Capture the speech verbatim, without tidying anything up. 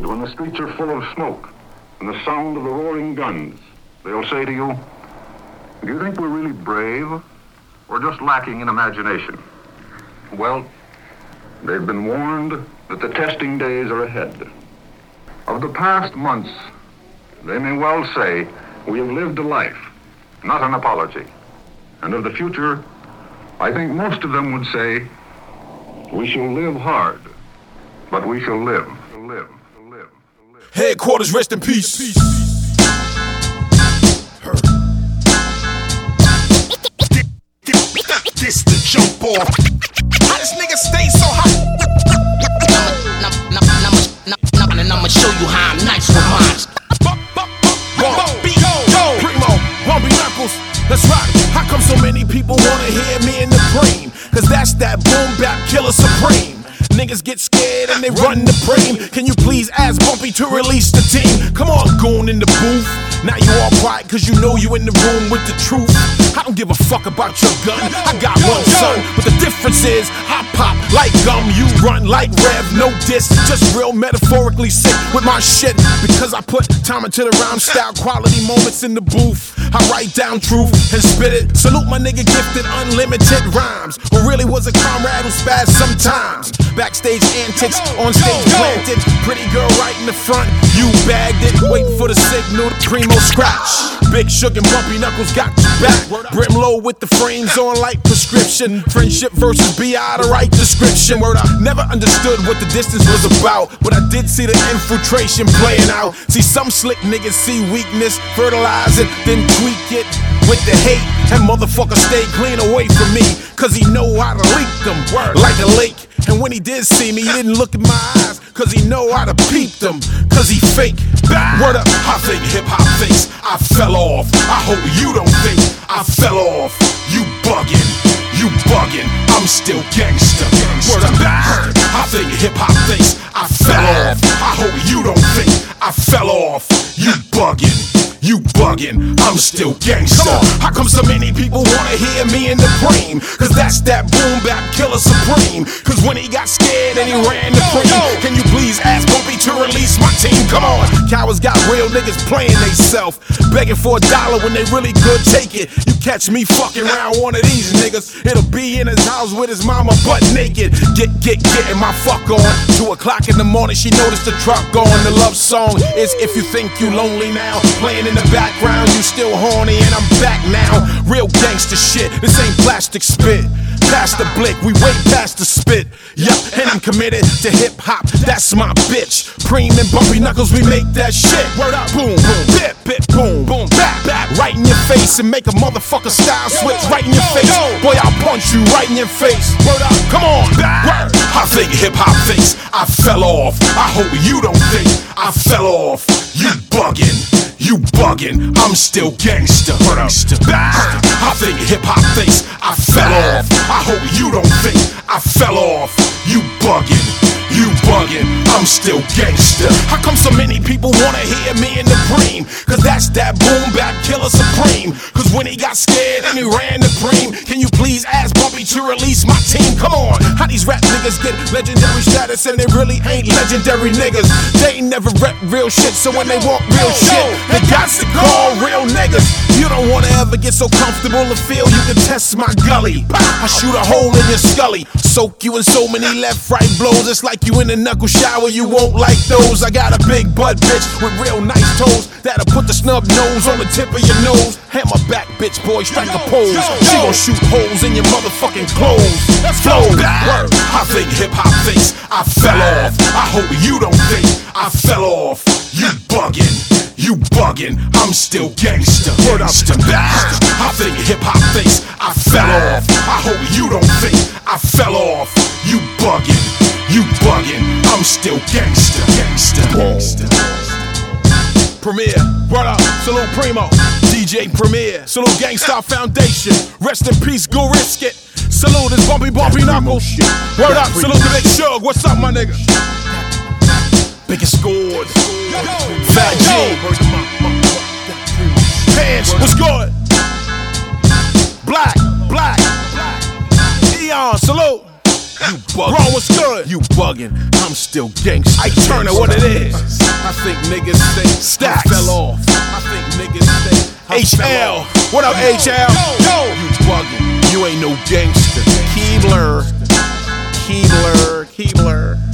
when the streets are full of smoke and the sound of the roaring guns, they'll say to you, do you think we're really brave or just lacking in imagination? Well, they've been warned that the testing days are ahead. Of the past months, they may well say we have lived a life, not an apology. And of the future, I think most of them would say, we shall live hard, but we shall live, live, live, live. Headquarters, rest in peace. This the jump off. How this nigga stay so hot? And I'ma show you how I'm nice with mine. Bumpy, Primo, Bumpy Knuckles, let's rock. How come so many people wanna hear me in the frame? Cause that's that boom bap killer supreme. Niggas get scared and they run the frame. Can you please ask Bumpy to release the team? Come on, goon in the booth. Now you all quiet cause you know you in the room with the truth. I don't give a fuck about your gun, I got one son. But the difference is, I pop like gum, you run like Rev, no diss. Just real metaphorically sick with my shit. Because I put time into the rhyme style, quality moments in the booth. I write down truth and spit it. Salute my nigga gifted unlimited rhymes. Or really was a comrade who spazzed sometimes. Backstage antics, on stage planted. Pretty girl right in the front, you bagged it. Waiting for the signal, the primo scratch. Big Sugar and Bumpy Knuckles got you back. Brim low with the frames on like prescription. Friendship versus B I, the right description. Word, I never understood what the distance was about, but I did see the infiltration playing out. See some slick niggas see weakness, fertilize it, then tweak it with the hate. And motherfucker stay clean away from me, cause he know how to leak them like a lake. And when he did see me, he didn't look in my eyes, cause he know how to peep them, cause he fake. Word up, I think hip-hop thinks I fell off. I hope you don't think I fell off. You buggin', you buggin', I'm still gangsta. Word up, I think hip-hop thinks I fell off. I hope you don't think I fell off. You buggin', you buggin', I'm still gangsta. How come so many people wanna hear me in the frame? Cause that's that boom bap killer supreme. Cause when he got scared and he ran the frame, can you please ask Bumpy to release my team? Come on, cowards got real niggas playing they self, begging for a dollar when they really could take it. You catch me fucking around one of these niggas, it'll be in his house with his mama butt naked. Get, get, getting my fuck on. Two o'clock in the morning, she noticed the truck on. The love song is If You Think You Lonely Now, playing in the background, you still horny and I'm back now. Real gangster shit, this ain't plastic spit. Past the blick, we way past the spit. Yup, and I'm committed to hip hop, that's my bitch. Preem and Bumpy Knuckles, we make that shit. Word up, boom, boom, bip, bip, boom, boom, back, back. Right in your face and make a motherfucker style switch right in your face. Boy, I'll punch you right in your face. Word up, come on, word. I think hip hop thinks I fell off. I hope you don't think I fell off. You buggin'. You buggin', I'm still gangsta. I think hip hop thinks I fell off. I hope you don't think I fell off. You buggin', you buggin', I'm still gangsta. How come so many people wanna hear me in the cream? Cause that's that boom bap killer supreme. Cause when he got scared and he ran the cream, can you please ask Bumpy to release my team? Come on, how these rap niggas get legendary status and they really ain't legendary niggas? They ain't never rep real shit, so when they want real shit, they got to call real niggas. You don't wanna ever get so comfortable to feel you can test my gully. I shoot a hole in your scully, soak you in so many left right blows. It's like you in a knuckle shower, you won't like those. I got a big butt bitch with real nice toes that'll put the snub nose on the tip of your nose. Hammer back bitch boy, strike a pose. She gon' shoot holes in your motherfucking clothes. Flow, word. I think hip hop thinks I fell off. I hope you don't think I fell off. You buggin', you buggin', I'm still gangsta. Word up to that. I think hip hop thinks I fell off. I hope you don't think I fell off. You buggin', you buggin', I'm still gangsta. Gangsta, gangsta. Premier, word up, salute Primo, D J Premier, salute Gangstar Foundation, rest in peace, go risk it. Salute this Bumpy Bumpy Knuckles. Word up, salute the Big Shug. What's up, my nigga? Biggest scored. Fat G. Pants, what's good? Black, black. Eon, salute. Ron, what's good? You bugging, I'm still gangsta. I Turner, what it is? I think niggas think Stacks I fell off. I think niggas think I H L. What up, H L? Yo, you bugging, you ain't no gangster. Keebler, Keebler, Keebler.